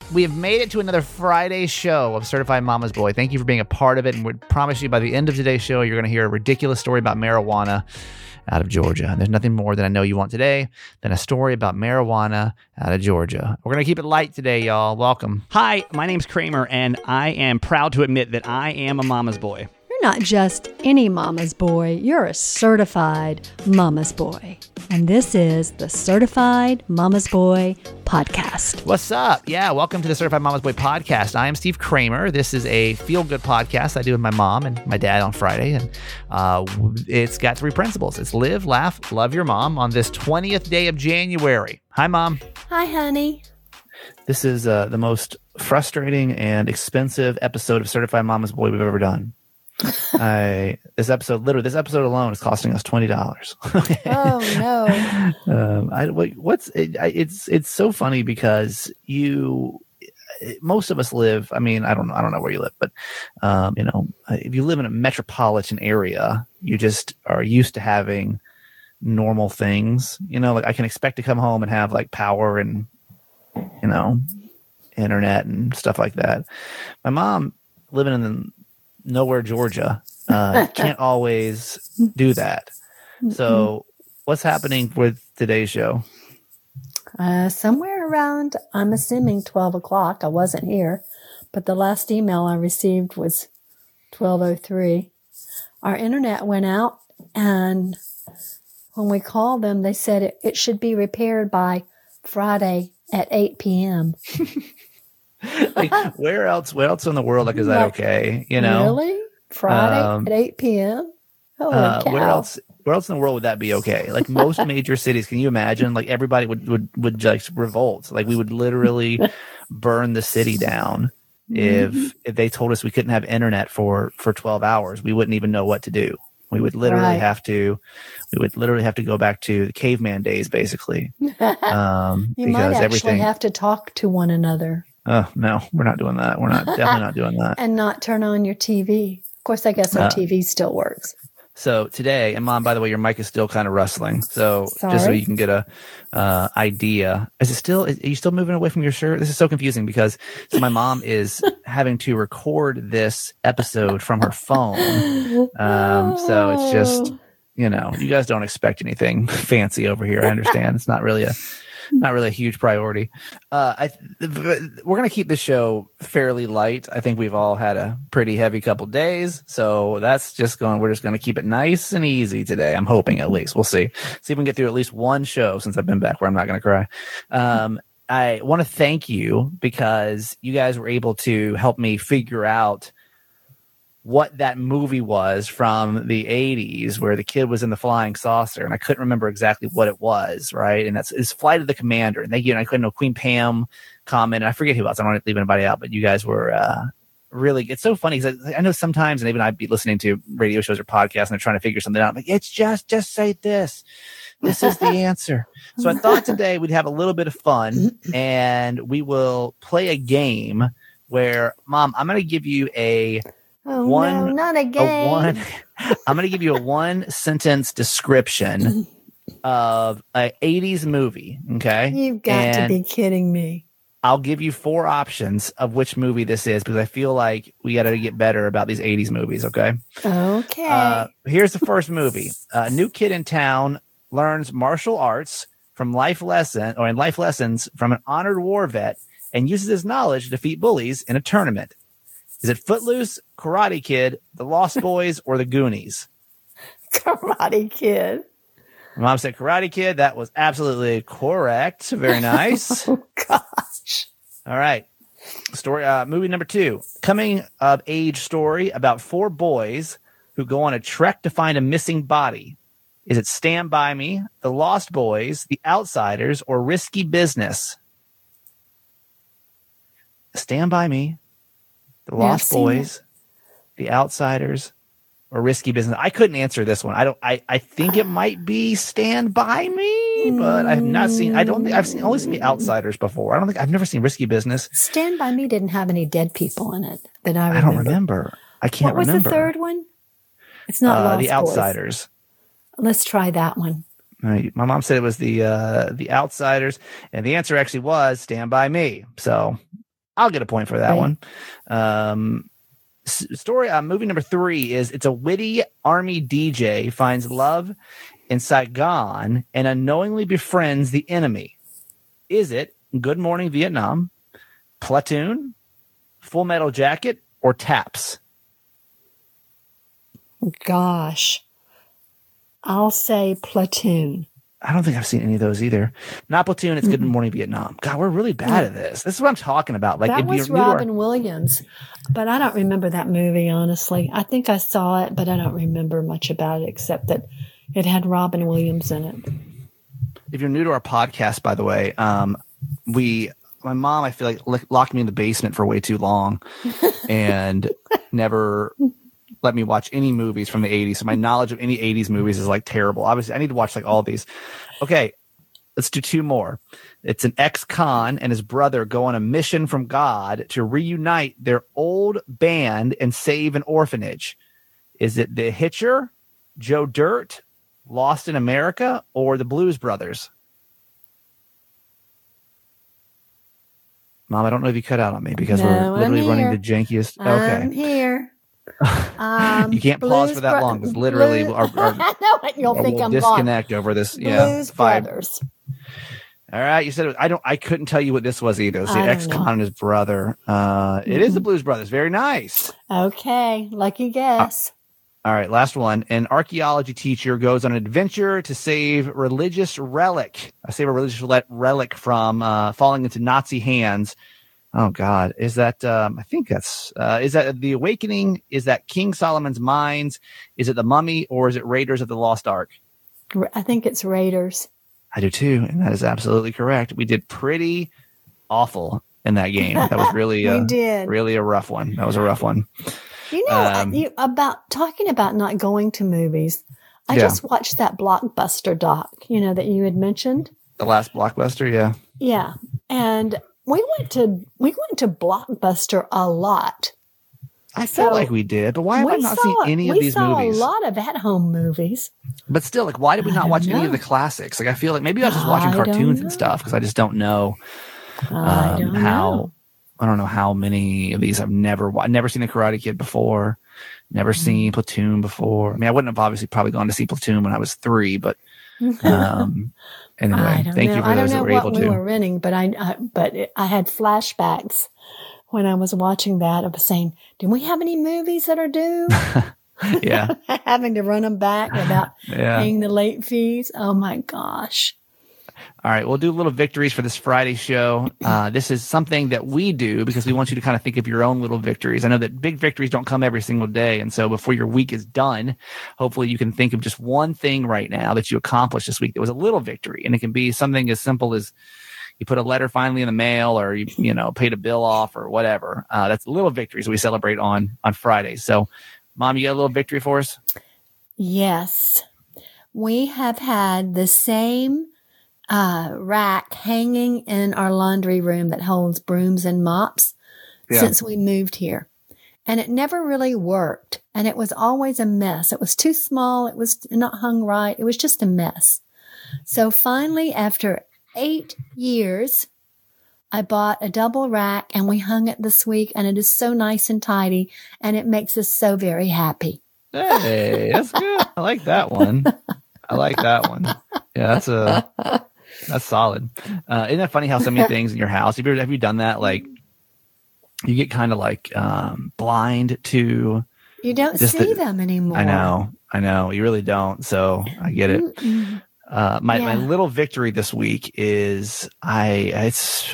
We have made it to another Friday show of Certified Mama's Boy. Thank you for being a part of it. And we promise you by the end of today's show, you're going to hear a ridiculous story about marijuana out of Georgia. And there's nothing more than I know you want today than a story about marijuana out of Georgia. We're going to keep it light today, y'all. Welcome. Hi, my name's Kramer, and I am proud to admit that I am a mama's boy. You're not just any mama's boy, you're a certified mama's boy. And this is the Certified Mama's Boy Podcast. What's up? Yeah, welcome to the Certified Mama's Boy Podcast. I am Steve Kramer. This is a feel-good podcast I do with my mom and my dad on Friday. And it's got three principles. It's live, laugh, love your mom on this 20th day of January. Hi, Mom. Hi, honey. This is the most frustrating and expensive episode of Certified Mama's Boy we've ever done. This episode alone is costing us $20. Oh no! It's so funny because most of us live. I mean, I don't know where you live, but if you live in a metropolitan area, you just are used to having normal things. Like I can expect to come home and have like power and internet and stuff like that. My mom living in nowhere, Georgia, can't always do that. So what's happening with today's show? Somewhere around, I'm assuming 12 o'clock. I wasn't here, but the last email I received was 12:03. Our internet went out, and when we called them, they said it should be repaired by Friday at 8 p.m. Like, where else in the world is that okay? Really? Friday at 8 p.m.? Holy cow. Where else in the world would that be okay? Like most major cities, can you imagine? Like everybody would just revolt. Like we would literally burn the city down if they told us we couldn't have internet for 12 hours. We wouldn't even know what to do. We would literally have to go back to the caveman days, basically. You might actually have to talk to one another. Oh, no, we're not doing that. We're definitely not doing that. And not turn on your TV. Of course, I guess our TV still works. So today, and Mom, by the way, your mic is still kind of rustling. So just so you can get a idea. Are you still moving away from your shirt? This is so confusing because my mom is having to record this episode from her phone. So it's just, you guys don't expect anything fancy over here. I understand. It's not really a huge priority. We're going to keep the show fairly light. I think we've all had a pretty heavy couple days. So we're just going to keep it nice and easy today. I'm hoping at least. We'll see. See if we can get through at least one show since I've been back where I'm not going to cry. I want to thank you because you guys were able to help me figure out what that movie was from the 80s where the kid was in the flying saucer, and I couldn't remember exactly what it was, right? And it's Flight of the Commander. And I couldn't know Queen Pam commented. I forget who else. I don't want to leave anybody out, but you guys were really, it's so funny because I know sometimes, and even I'd be listening to radio shows or podcasts and they're trying to figure something out. I'm like, it's just say this. This is the answer. So I thought today we'd have a little bit of fun and we will play a game where, Mom, I'm going to give you no, not a game. I'm going to give you a one sentence description of an 80s movie. Okay. You've got to be kidding me. I'll give you four options of which movie this is because I feel like we got to get better about these 80s movies. Okay. Okay. Here's the first movie. A new kid in town learns martial arts in life lessons from an honored war vet and uses his knowledge to defeat bullies in a tournament. Is it Footloose, Karate Kid, The Lost Boys, or The Goonies? Karate Kid. My mom said Karate Kid. That was absolutely correct. Very nice. Oh, gosh. All right. Movie number 2. Coming of age story about 4 boys who go on a trek to find a missing body. Is it Stand By Me, The Lost Boys, The Outsiders, or Risky Business? Stand By Me, The Lost Boys, The Outsiders, or Risky Business. I couldn't answer this one. I think it might be Stand By Me, but I've not seen. I've only seen The Outsiders before. I've never seen Risky Business. Stand By Me didn't have any dead people in it that I remember. I don't remember. I can't remember. What was the third one? It's not Lost The Outsiders. Boys. Let's try that one. My mom said it was the Outsiders, and the answer actually was Stand By Me. So I'll get a point for that Right. one. Story movie number 3 is it's a witty army DJ finds love in Saigon and unknowingly befriends the enemy. Is it Good Morning Vietnam, Platoon, Full Metal Jacket, or Taps? Gosh. I'll say Platoon. I don't think I've seen any of those either. Not Platoon, it's Good Morning Vietnam. God, we're really bad at this. This is what I'm talking about. Like, That if was you're new to our- Robin Williams, but I don't remember that movie, honestly. I think I saw it, but I don't remember much about it except that it had Robin Williams in it. if you're new to our podcast, by the way, my mom, I feel like locked me in the basement for way too long and never let me watch any movies from the 80s. So my knowledge of any 80s movies is like terrible. Obviously, I need to watch like all these. Okay, let's do 2 more. It's an ex-con and his brother go on a mission from God to reunite their old band and save an orphanage. Is it The Hitcher, Joe Dirt, Lost in America, or the Blues Brothers? Mom, I don't know if you cut out on me because No, we're literally I'm running here. the jankiest. I'm Okay. here. You can't pause for that long because literally I know what you'll think we'll I'm disconnect over this. Blues Brothers. All right, you said I couldn't tell you what this was either. It's the I don't ex-con and his brother. It is the Blues Brothers. Very nice. Okay, lucky guess. All right, last one. An archaeology teacher goes on an adventure to save a religious relic from falling into Nazi hands. Oh God, is that? I think that's. Is that The Awakening? Is that King Solomon's Mines? Is it The Mummy, or is it Raiders of the Lost Ark? I think it's Raiders. I do too, and that is absolutely correct. We did pretty awful in that game. That was really, We did. really a rough one. That was a rough one. You know, about talking about not going to movies. I just watched that Blockbuster doc, that you had mentioned. The last Blockbuster, yeah. Yeah. And we went to Blockbuster a lot. I felt like we did, but why have I not seen any of these movies? We saw a lot of at-home movies. But still, like, why did we not watch any of the classics? Like, I feel like maybe I was just watching cartoons and stuff because I just don't know I don't know. I don't know how many of these I've never seen The Karate Kid before, never seen Platoon before. I mean, I wouldn't have obviously probably gone to see Platoon when I was 3, but anyway, thank you for those that were able to. I don't know what we were renting, but I had flashbacks when I was watching that. I was saying, do we have any movies that are due? Yeah. Having to run them back without paying the late fees. Oh my gosh. All right, we'll do little victories for this Friday show. This is something that we do because we want you to kind of think of your own little victories. I know that big victories don't come every single day. And so before your week is done, hopefully you can think of just one thing right now that you accomplished this week that was a little victory. And it can be something as simple as you put a letter finally in the mail, or you paid a bill off, or whatever. That's little victories we celebrate on Fridays. So, Mom, you got a little victory for us? Yes. We have had the same rack hanging in our laundry room that holds brooms and mops since we moved here. And it never really worked. And it was always a mess. It was too small. It was not hung right. It was just a mess. So finally, after 8 years, I bought a double rack and we hung it this week, and it is so nice and tidy, and it makes us so very happy. Hey, that's good. I like that one. Yeah, that's solid. Isn't that funny how so many things in your house, have you done that? Like, you get kind of like blind to. You don't see them anymore. I know. You really don't. So I get it. My little victory this week is I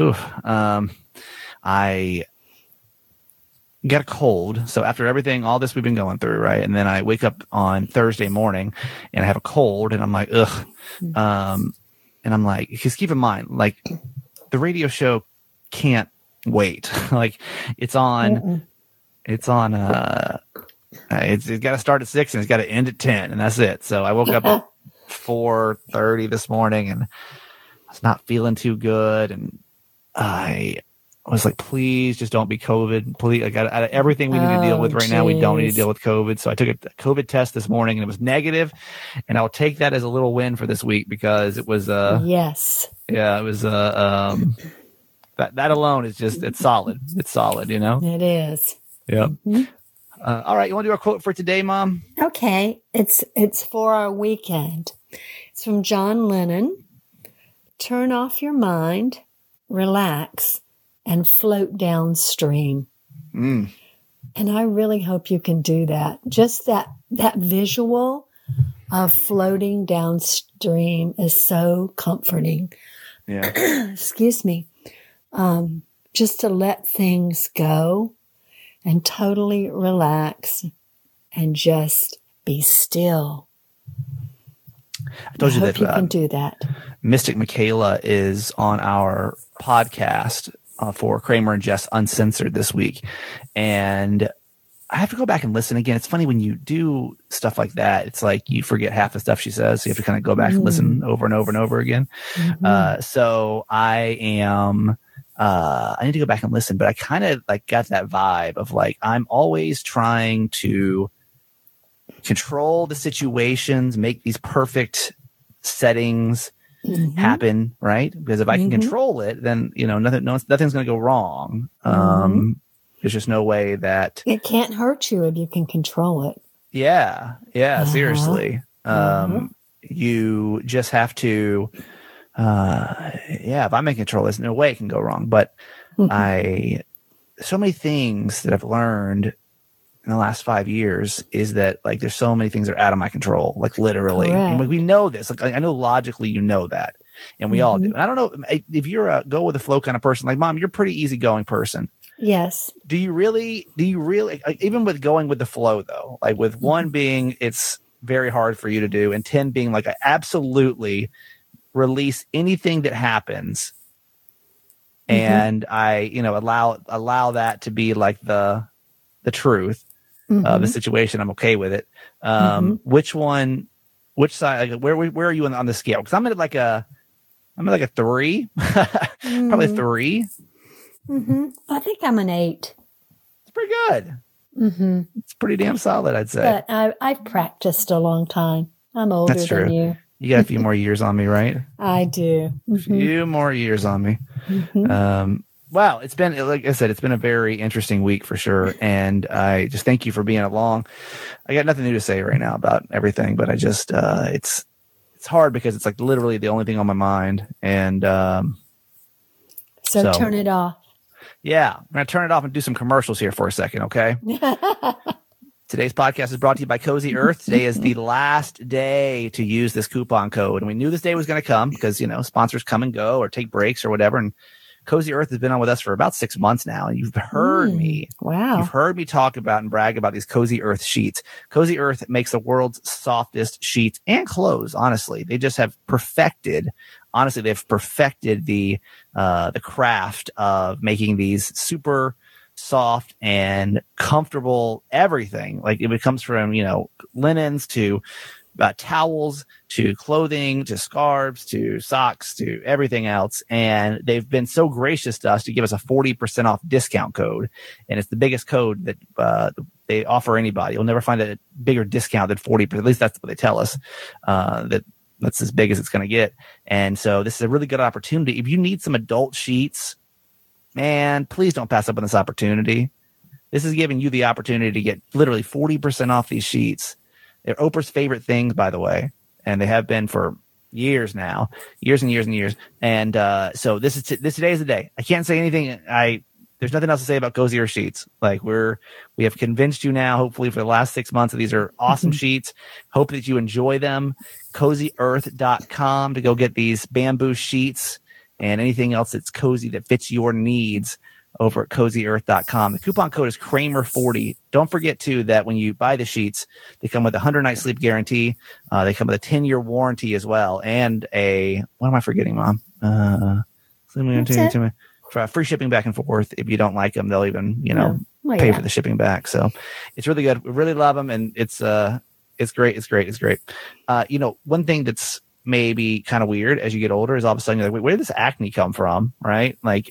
got a cold. So after all this we've been going through, right? And then I wake up on Thursday morning and I have a cold, and I'm like, ugh. And I'm like, because keep in mind, like, the radio show can't wait. Like, it's got to start at 6 and it's got to end at 10, and that's it. So I woke up at 4:30 this morning and I was not feeling too good. And I was like, please just don't be COVID. Please. I got everything we need to deal with right now. We don't need to deal with COVID. So I took a COVID test this morning and it was negative, and I'll take that as a little win for this week because it was, yes. Yeah, it was, That alone is just, it's solid. It's solid, you know? It is. Yeah. Mm-hmm. All right. You want to do our quote for today, Mom? Okay. It's for our weekend. It's from John Lennon. Turn off your mind, relax, and float downstream. And I really hope you can do that. Just that visual of floating downstream is so comforting. Yeah. Excuse me. Just to let things go and totally relax and just be still. I told you that you can do that. Mystic Michaela is on our podcast for Kramer and Jess Uncensored this week. And I have to go back and listen again. It's funny when you do stuff like that, it's like you forget half the stuff she says. So you have to kind of go back and listen over and over and over again. So I need to go back and listen, but I kind of like got that vibe of like, I'm always trying to control the situations, make these perfect settings happen, right? Because if I can control it, then nothing's going to go wrong. There's just no way that it can't hurt you if you can control it. Yeah, seriously. You just have to. If I'm in control, there's no way it can go wrong. But so many things that I've learned in the last 5 years is that like there's so many things that are out of my control, like literally. And we know this. Like I know logically you know that, and we all do. And I don't know if you're a go with the flow kind of person. Like Mom, you're a pretty easygoing person. Yes. Do you really even with going with the flow though, like with 1 being it's very hard for you to do, and 10 being like I absolutely release anything that happens, and I allow that to be like the truth of the situation. I'm okay with it. Which side, like, where are you on the scale? Because I'm at like a 3, probably 3. I think I'm an 8. It's pretty good. It's pretty damn solid, I'd say. But I've practiced a long time. I'm older than you. You got a few more years on me, right? I do. A few more years on me. Wow, it's been, like I said, it's been a very interesting week for sure. And I just thank you for being along. I got nothing new to say right now about everything, but I just, it's hard because it's like literally the only thing on my mind. And so turn it off. Yeah, I'm going to turn it off and do some commercials here for a second, okay? Today's podcast is brought to you by Cozy Earth. Today is the last day to use this coupon code. And we knew this day was going to come because, sponsors come and go or take breaks or whatever. And Cozy Earth has been on with us for about 6 months now. And you've heard me. Wow. You've heard me talk about and brag about these Cozy Earth sheets. Cozy Earth makes the world's softest sheets and clothes, honestly. They just have perfected the craft of making these super soft and comfortable everything. Like it comes from, linens to towels to clothing to scarves to socks to everything else. And they've been so gracious to us to give us a 40% off discount code. And it's the biggest code that they offer anybody. You'll never find a bigger discount than 40%. At least that's what they tell us, that's as big as it's going to get. And so this is a really good opportunity. If you need some adult sheets, man, please don't pass up on this opportunity. This is giving you the opportunity to get literally 40% off these sheets. They're Oprah's favorite things, by the way, and they have been for years now, years and years and years. And so today is the day. I can't say anything. There's nothing else to say about Cozy Earth sheets. Like we have convinced you now, hopefully for the last 6 months, that these are awesome sheets. Hope that you enjoy them. CozyEarth.com to go get these bamboo sheets and anything else that's cozy that fits your needs over at CozyEarth.com. The coupon code is Kramer40. Don't forget too that when you buy the sheets, they come with a 100-night sleep guarantee. They come with a 10-year warranty as well, and what am I forgetting, Mom? For free shipping back and forth. If you don't like them, they'll even pay for the shipping back. So it's really good. We really love them, and it's great. It's great. One thing that's maybe kind of weird as you get older is all of a sudden you're like, wait, where did this acne come from? Right? Like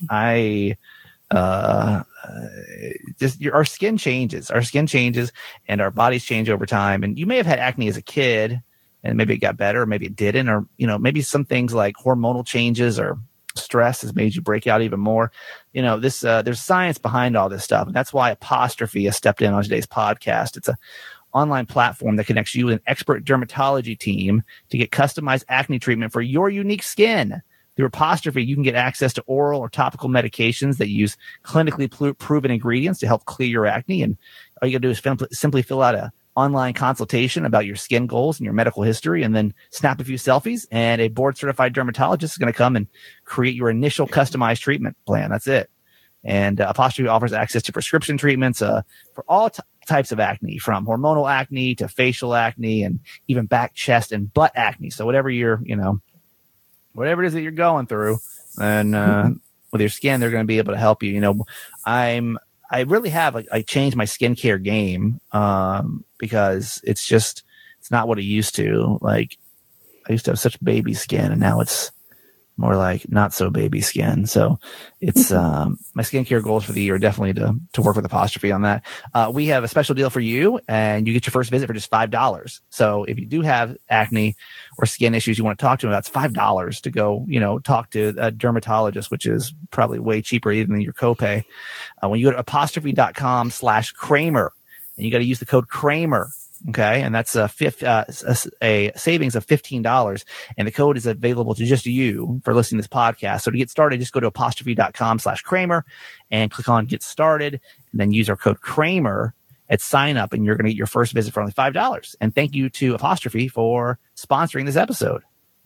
our skin changes and our bodies change over time. And you may have had acne as a kid and maybe it got better, or maybe it didn't, or, maybe some things like hormonal changes or stress has made you break out even more. This there's science behind all this stuff, and that's why Apostrophe has stepped in on today's podcast. It's a online platform that connects you with an expert dermatology team to get customized acne treatment for your unique skin. Through Apostrophe, you can get access to oral or topical medications that use clinically proven ingredients to help clear your acne. And all you got to do is simply fill out a online consultation about your skin goals and your medical history, and then snap a few selfies, and a board-certified dermatologist is going to come and create your initial customized treatment plan. That's it. And Apostrophe offers access to prescription treatments for all types of acne, from hormonal acne to facial acne, and even back, chest, and butt acne. So whatever whatever it is that you're going through, and with your skin, they're going to be able to help you. I really have I changed my skincare game because it's not what it used to. Like, I used to have such baby skin, and now it's more like not so baby skin. So it's my skincare goals for the year are definitely to work with Apostrophe on that. We have a special deal for you, and you get your first visit for just $5. So if you do have acne or skin issues you want to talk to them about, it's $5 to go, talk to a dermatologist, which is probably way cheaper even than your copay. When you go to apostrophe.com/Kramer, and you got to use the code Kramer. Okay. And that's a savings of $15. And the code is available to just you for listening to this podcast. So to get started, just go to apostrophe.com/Kramer and click on get started, and then use our code Kramer at sign up, and you're going to get your first visit for only $5. And thank you to Apostrophe for sponsoring this episode.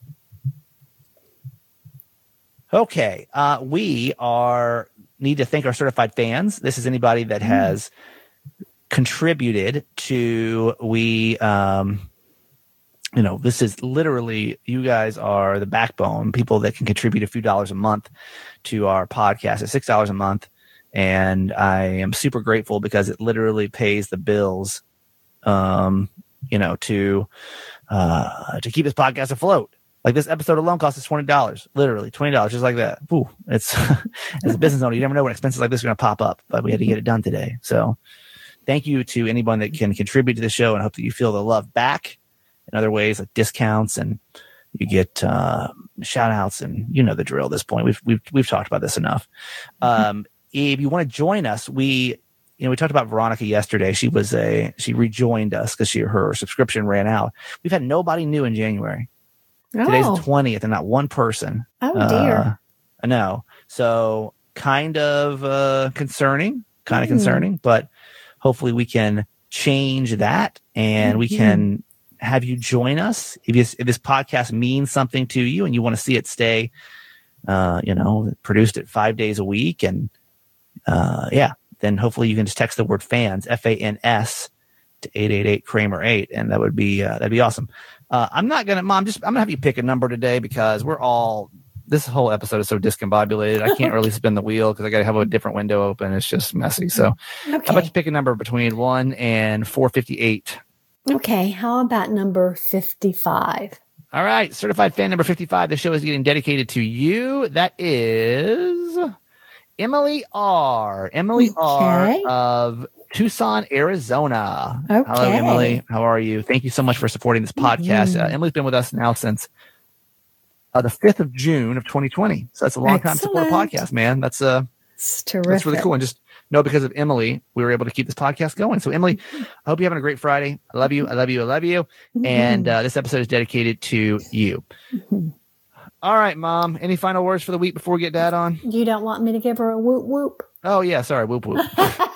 Okay. We need to thank our certified fans. This is anybody that has contributed to this is literally, you guys are the backbone, people that can contribute a few dollars a month to our podcast at $6 a month. And I am super grateful because it literally pays the bills, to keep this podcast afloat. Like, this episode alone cost us $20, literally $20, just like that. Ooh, it's as a business owner, you never know when expenses like this are going to pop up, but we had to get it done today. So thank you to anyone that can contribute to the show, and I hope that you feel the love back in other ways, like discounts, and you get shout outs, and the drill at this point. We've talked about this enough. If you want to join us, we talked about Veronica yesterday. She rejoined us because her subscription ran out. We've had nobody new in January. Today's the 20th, and not one person. Oh dear. I know. So kind of concerning, but hopefully we can change that, and we can have you join us. If this podcast means something to you and you want to see it stay, produced at 5 days a week, and then hopefully you can just text the word fans, FANS, to 888-Kramer8, and that'd be awesome. I'm gonna have you pick a number today, because this whole episode is so discombobulated. I can't really spin the wheel because I got to have a different window open. It's just messy. So how about you pick a number between 1 and 458? Okay. How about number 55? All right. Certified fan number 55. The show is getting dedicated to you. That is Emily R. R of Tucson, Arizona. Okay. Hello, Emily. How are you? Thank you so much for supporting this podcast. Emily's been with us now since the 5th of June of 2020. So that's a long time to support a podcast, man. It's terrific. That's really cool. And just know, because of Emily, we were able to keep this podcast going. So Emily, I hope you're having a great Friday. I love you. I love you. I love you. And this episode is dedicated to you. All right, Mom. Any final words for the week before we get Dad on? You don't want me to give her a whoop whoop? Oh, yeah. Sorry. Whoop whoop.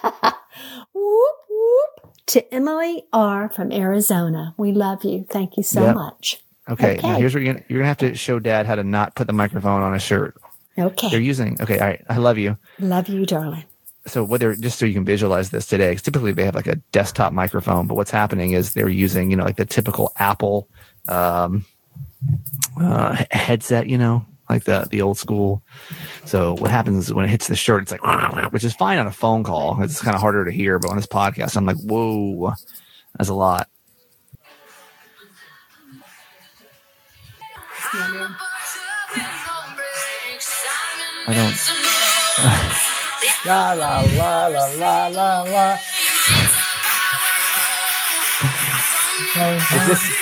Whoop whoop. To Emily R. from Arizona. We love you. Thank you so much. Okay. Now here's where you're gonna have to show Dad how to not put the microphone on a shirt. Okay. They're using. Okay. All right. I love you. Love you, darling. So just so you can visualize this today, 'cause typically they have like a desktop microphone, but what's happening is they're using, like the typical Apple headset, like the old school. So what happens is when it hits the shirt, it's like, which is fine on a phone call. It's kind of harder to hear, but on this podcast, I'm like, whoa, that's a lot. I don't. La la la la la la la. Is this?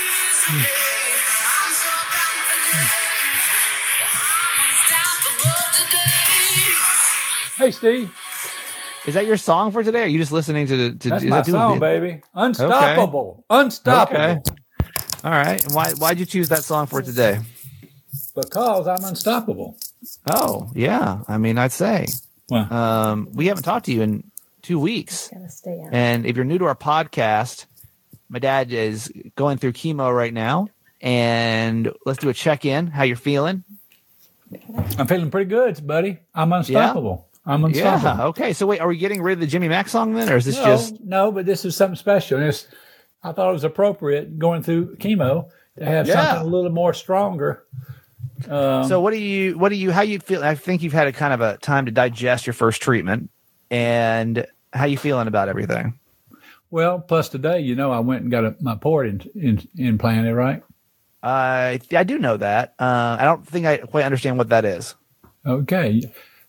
Hey, Steve. Is that your song for today? Or are you just listening to That's my song, baby. Unstoppable. Okay. Unstoppable. Okay. All right. And why'd you choose that song for today? Because I'm unstoppable. Oh, yeah. I mean, I'd say. Well, we haven't talked to you in 2 weeks. And if you're new to our podcast, my dad is going through chemo right now. And let's do a check-in. How you're feeling? I'm feeling pretty good, buddy. I'm unstoppable. Yeah? I'm unstoppable. Yeah. Okay. So wait, are we getting rid of the Jimmy Mack song then? Or is this No, but this is something special. I thought it was appropriate going through chemo to have something a little more stronger. So how you feel? I think you've had a kind of a time to digest your first treatment, and how you feeling about everything? Well, plus today, I went and got my port implanted, right? I do know that. I don't think I quite understand what that is. Okay.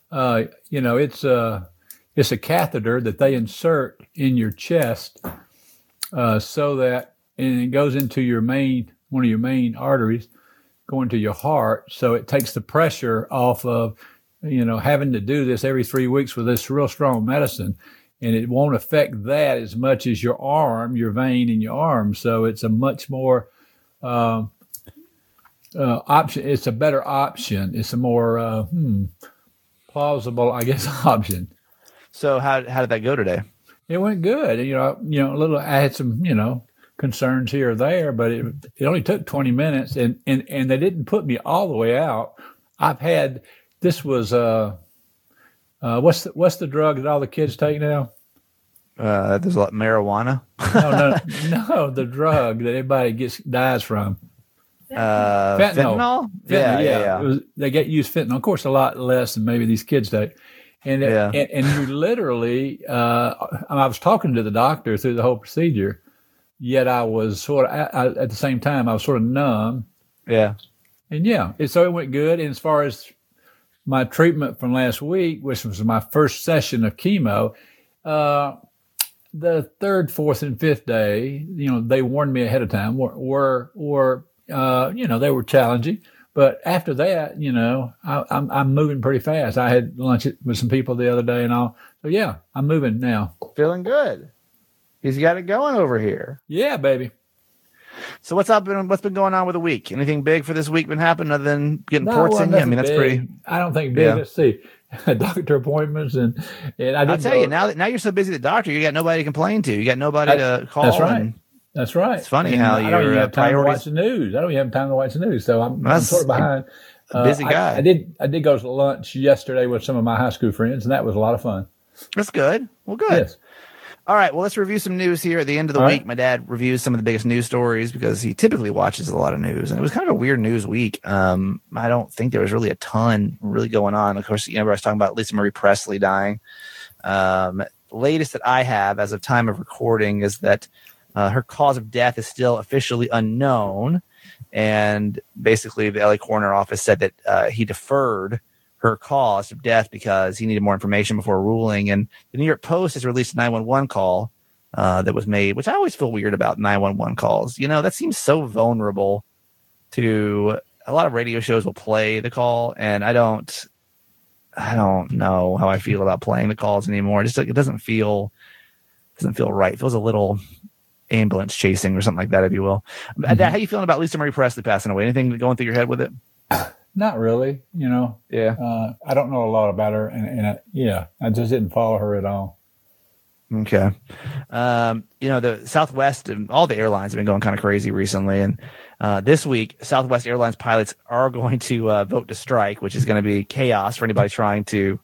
It's a catheter that they insert in your chest, so that, and it goes into one of your main arteries, going to your heart. So it takes the pressure off of, having to do this every 3 weeks with this real strong medicine. And it won't affect that as much as your vein in your arm. So it's a much more option. It's a better option. It's a more plausible, I guess, option. So how did that go today? It went good. I had some, concerns here or there, but it only took 20 minutes, and they didn't put me all the way out. This was what's the drug that all the kids take now? There's a lot marijuana. No, the drug that everybody dies from. Fentanyl? Yeah. They use fentanyl, of course, a lot less than maybe these kids take. And you literally, I was talking to the doctor through the whole procedure, yet I was sort of, at the same time, I was sort of numb. Yeah. And so it went good. And as far as my treatment from last week, which was my first session of chemo, the third, fourth, and fifth day, they warned me ahead of time, were they were challenging. But after that, I'm moving pretty fast. I had lunch with some people the other day and all. So yeah, I'm moving now. Feeling good. He's got it going over here. Yeah, baby. So what's been going on with the week? Anything big for this week been happening other than getting ports in you? I mean, that's big. pretty. I don't think big. Yeah. Let's see, doctor appointments and I'll tell you now you're so busy at the doctor, you got nobody to complain to. You got nobody to call. That's right. That's right. It's funny how I don't even have time to watch the news. I don't even have time to watch the news, so I'm sort of behind. Busy guy. I did go to lunch yesterday with some of my high school friends, and that was a lot of fun. That's good. Well, good. Yes. All right. Well, let's review some news here at the end of the week. My dad reviews some of the biggest news stories because he typically watches a lot of news, and it was kind of a weird news week. I don't think there was really a ton really going on. Of course, I was talking about Lisa Marie Presley dying. Latest that I have as of time of recording is that her cause of death is still officially unknown. And basically the LA coroner office said that he deferred her cause of death because he needed more information before ruling. And the New York Post has released a 911 call that was made, which I always feel weird about 911 calls. That seems so vulnerable to a lot of radio shows will play the call. And I don't know how I feel about playing the calls anymore. It doesn't feel right. It feels a little ambulance chasing or something like that, if you will. Mm-hmm. How are you feeling about Lisa Marie Presley passing away? Anything going through your head with it? Not really, Yeah. I don't know a lot about her, and I just didn't follow her at all. Okay. The Southwest and all the airlines have been going kind of crazy recently, and this week, Southwest Airlines pilots are going to vote to strike, which is going to be chaos for anybody trying to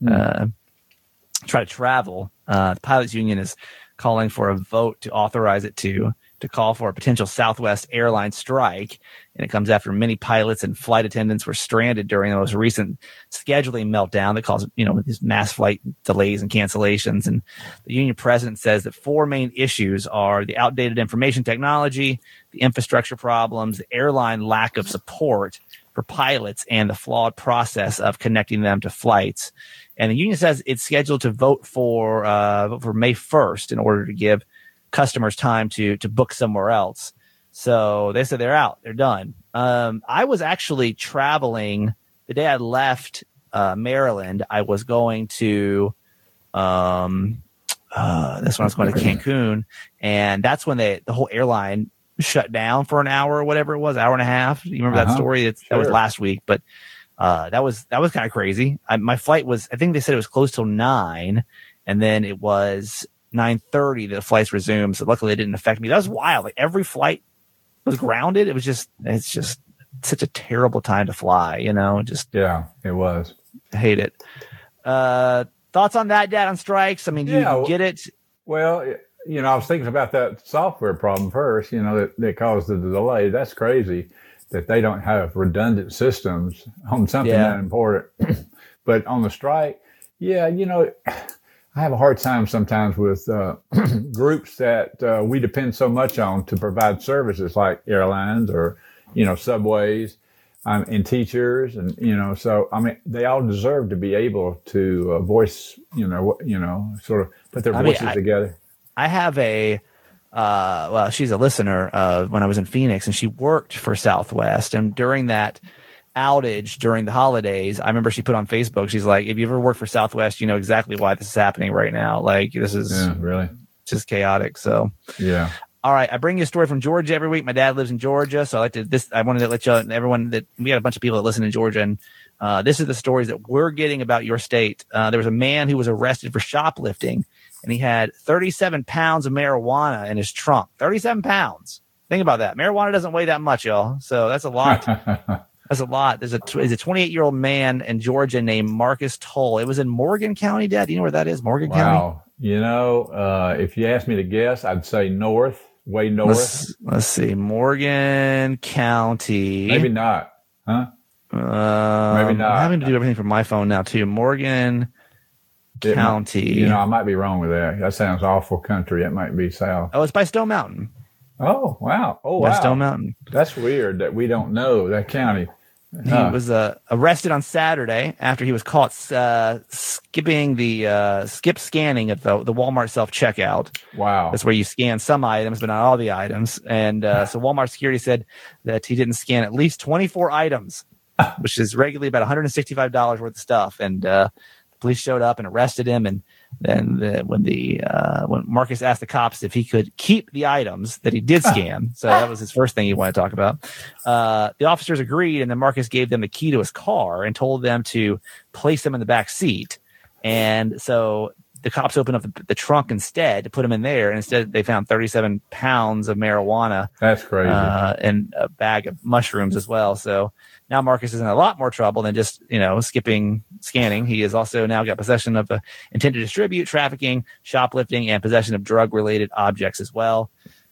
try to travel. The pilots union is calling for a vote to authorize it to call for a potential Southwest Airlines strike. And it comes after many pilots and flight attendants were stranded during the most recent scheduling meltdown that caused, these mass flight delays and cancellations. And the union president says that four main issues are the outdated information technology, the infrastructure problems, the airline lack of support for pilots, and the flawed process of connecting them to flights. And the union says it's scheduled to vote for May 1st in order to give customers time to book somewhere else. So they said they're out. They're done. I was actually traveling the day I left Maryland, I was going to that's when I was going to Cancun, and that's when the whole airline shut down for an hour or whatever it was, hour and a half. You remember that story? That was last week, but that was kind of crazy. My flight was, I think they said it was closed till 9, and then it was 9:30 that the flights resumed. So luckily it didn't affect me. That was wild. Like every flight was grounded. It's just such a terrible time to fly, Yeah, it was. Hate it. Thoughts on that, Dad, on strikes? I mean, do you get it? Well, I was thinking about that software problem first, that caused the delay. That's crazy that they don't have redundant systems on something that important. But on the strike, I have a hard time sometimes with groups that we depend so much on to provide services like airlines or, subways and teachers. And, so, I mean, they all deserve to be able to voice, sort of put their voices together. I have she's a listener when I was in Phoenix, and she worked for Southwest. And during that outage during the holidays, I remember she put on Facebook, she's like, if you ever worked for Southwest, you know exactly why this is happening right now. Like, this is really just chaotic. So, yeah. All right. I bring you a story from Georgia every week. My dad lives in Georgia. So I wanted to let you and everyone that we got a bunch of people that listen in Georgia. And this is the stories that we're getting about your state. There was a man who was arrested for shoplifting, and he had 37 pounds of marijuana in his trunk. 37 pounds. Think about that. Marijuana doesn't weigh that much, y'all. So that's a lot. That's a lot. There's a 28-year-old man in Georgia named Marcus Toll. It was in Morgan County, Dad. Do you know where that is? Morgan County? Wow. If you asked me to guess, I'd say way north. Let's see. Morgan County. Maybe not. Huh? Maybe not. I'm having to do everything from my phone now, too. Morgan County. I might be wrong with that. That sounds awful country. It might be south. Oh, it's by Stone Mountain. Oh, wow. Oh, wow. By Stone Mountain. That's weird that we don't know that county. He was arrested on Saturday after he was caught skipping the skip scanning at the Walmart self-checkout. Wow. That's where you scan some items, but not all the items. And so Walmart security said that he didn't scan at least 24 items, which is regularly about $165 worth of stuff. And the police showed up and arrested him. And then when Marcus asked the cops if he could keep the items that he did scan, so that was his first thing he wanted to talk about. The officers agreed, and then Marcus gave them the key to his car and told them to place them in the back seat. And so the cops opened up the trunk instead to put him in there. And instead, they found 37 pounds of marijuana. That's crazy. And a bag of mushrooms as well. So now Marcus is in a lot more trouble than just, skipping scanning. He has also now got possession of intent to distribute, trafficking, shoplifting, and possession of drug-related objects as well.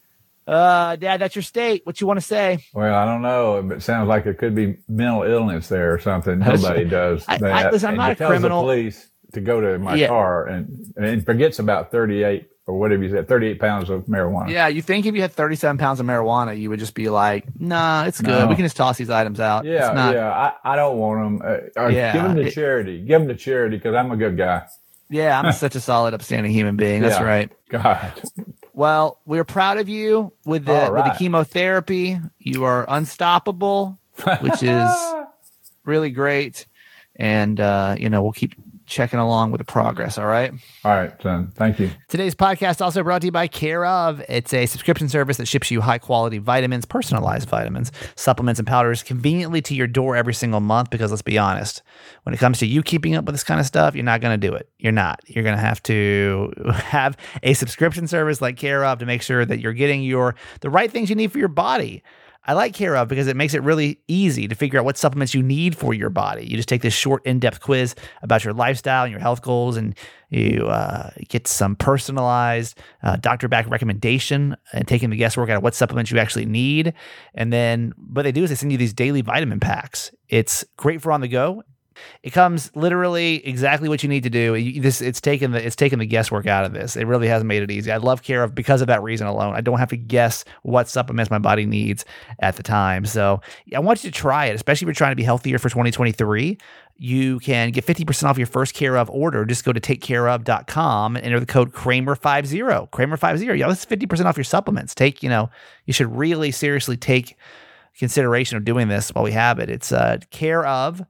Dad, that's your state. What you want to say? Well, I don't know, but it sounds like there could be mental illness there or something. Nobody does that. Listen, I'm not a criminal. The police to go to my car and forgets about 38 or whatever you said, 38 pounds of marijuana. Yeah, you think if you had 37 pounds of marijuana, you would just be like, nah, it's good. No. We can just toss these items out. Yeah, I don't want them. Give them to charity. Give them to charity because I'm a good guy. Yeah, I'm such a solid, upstanding human being. That's right. God. Well, we're proud of you with the chemotherapy. You are unstoppable, which is really great. And, we'll keep checking along with the progress. All right. All right, son. Thank you. Today's podcast also brought to you by Care of. It's a subscription service that ships you high quality vitamins, personalized vitamins, supplements, and powders conveniently to your door every single month. Because let's be honest, when it comes to you keeping up with this kind of stuff, you're not going to do it. You're not. You're going to have to have a subscription service like Care of to make sure that you're getting the right things you need for your body. I like Care of because it makes it really easy to figure out what supplements you need for your body. You just take this short, in-depth quiz about your lifestyle and your health goals, and you get some personalized doctor-backed recommendation and taking the guesswork out of what supplements you actually need. And then what they do is they send you these daily vitamin packs. It's great for on the go. It comes literally exactly what you need to do. It's taken the guesswork out of this. It really has made it easy. I love Care of because of that reason alone. I don't have to guess what supplements my body needs at the time. So I want you to try it, especially if you're trying to be healthier for 2023. You can get 50% off your first Care of order. Just go to takecareof.com and enter the code Kramer50. Kramer50. Y'all, this is 50% off your supplements. You should really seriously take consideration of doing this while we have it. It's careof.com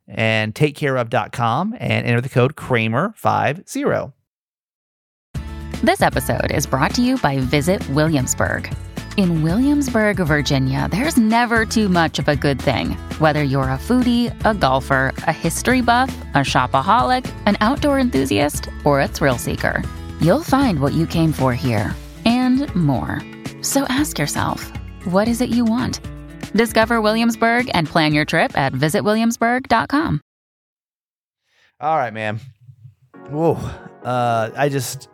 and takecareof.com and enter the code Kramer50. This episode is brought to you by Visit Williamsburg. In Williamsburg, Virginia, there's never too much of a good thing. Whether you're a foodie, a golfer, a history buff, a shopaholic, an outdoor enthusiast, or a thrill seeker, you'll find what you came for here and more. So ask yourself, what is it you want? Discover Williamsburg and plan your trip at visitwilliamsburg.com. All right, man. Whoa. I just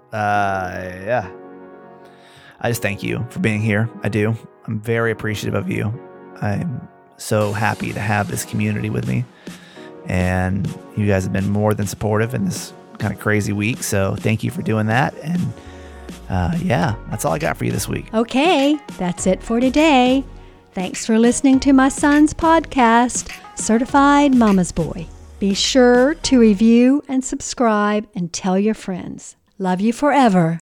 thank you for being here. I do. I'm very appreciative of you. I'm so happy to have this community with me. And you guys have been more than supportive in this kind of crazy week. So thank you for doing that. And that's all I got for you this week. Okay, that's it for today. Thanks for listening to my son's podcast, Certified Mama's Boy. Be sure to review and subscribe and tell your friends. Love you forever.